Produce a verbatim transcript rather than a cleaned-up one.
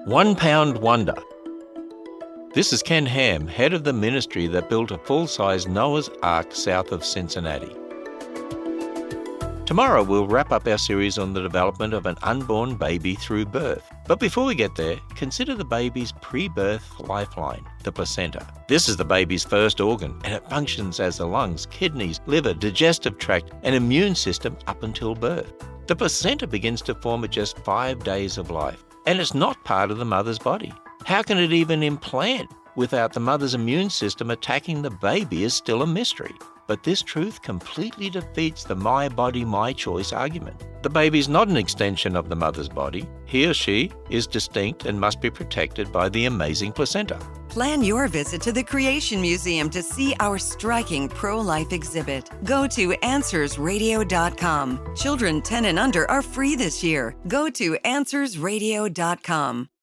One Pound Wonder. This is Ken Ham, head of the ministry that built a full-size Noah's Ark south of Cincinnati. Tomorrow we'll wrap up our series on the development of an unborn baby through birth. But before we get there, consider the baby's pre-birth lifeline, the placenta. This is the baby's first organ, and it functions as the lungs, kidneys, liver, digestive tract, and immune system up until birth. The placenta begins to form at just five days of life, and it's not part of the mother's body. How can it even implant without the mother's immune system attacking the baby is still a mystery. But this truth completely defeats the my body, my choice argument. The baby is not an extension of the mother's body. He or she is distinct and must be protected by the amazing placenta. Plan your visit to the Creation Museum to see our striking pro-life exhibit. Go to answers radio dot com. Children ten and under are free this year. Go to answers radio dot com.